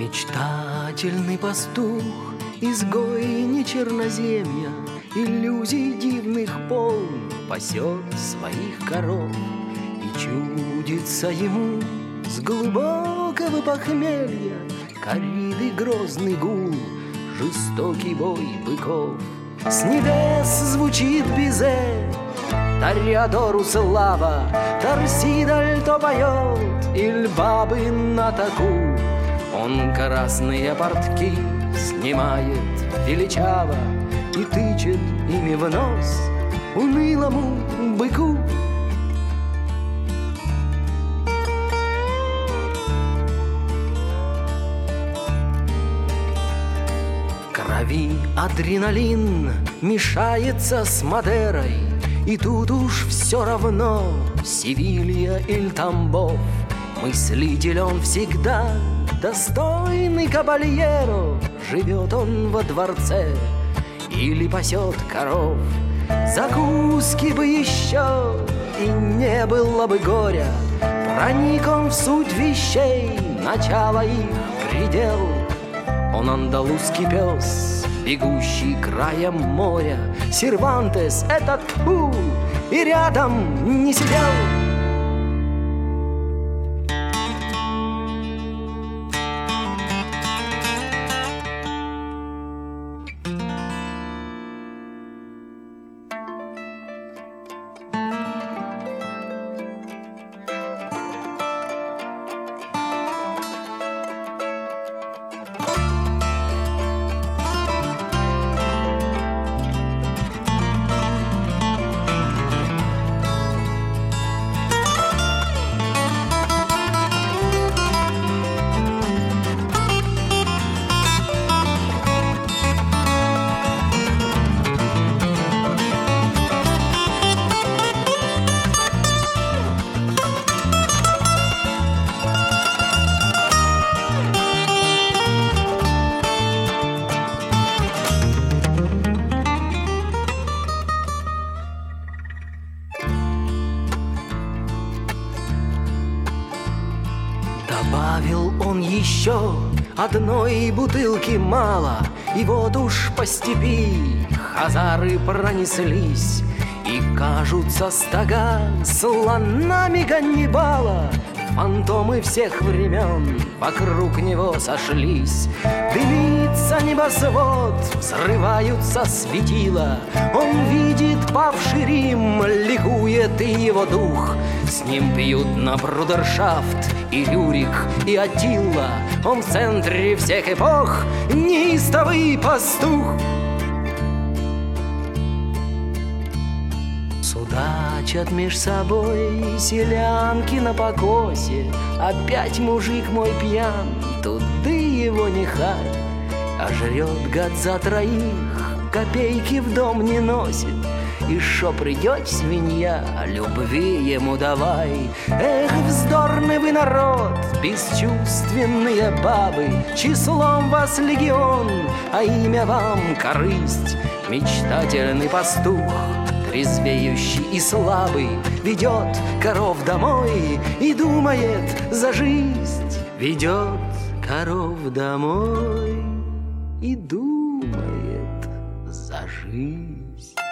Мечтательный пастух, изгой не черноземья, иллюзий дивных полн, пасет своих коров. И чудится ему с глубокого похмелья кориды грозный гул, жестокий бой быков. С небес звучит бизе, Тореадору слава, Торсидаль то поет, иль бабы на таку. Он красные портки снимает величаво и тычет ими в нос унылому быку. В крови адреналин мешается с Мадерой, и тут уж все равно Севилья или Тамбов. Мыслитель он всегда, достойный кабальеро, живет он во дворце или пасет коров. Закуски бы еще, и не было бы горя, проник он в суть вещей, начало их предел. Он андалузский пес, бегущий краем моря, Сервантес этот тьфу, и рядом не сидел. Добавил он еще одной бутылки мало, и вот уж по степи хазары пронеслись, и кажутся стога слонами Ганнибала. Фантомы всех времен вокруг него сошлись. Дымится небосвод, взрываются светила. Он видит павший Рим, ликует и его дух. С ним пьют на брудершафт и Рюрик, и Аттила. Он в центре всех эпох, неистовый пастух. Судачат меж собой селянки на покосе. Опять мужик мой пьян, туды его не харь. А жрет гад за троих, копейки в дом не носит. И шо придет свинья, любви ему давай. Эх, вздорный вы народ, бесчувственные бабы, числом вас легион, а имя вам корысть. Мечтательный пастух, трезвеющий и слабый, ведет коров домой и думает за жизнь. Ведет коров домой и думает за жизнь.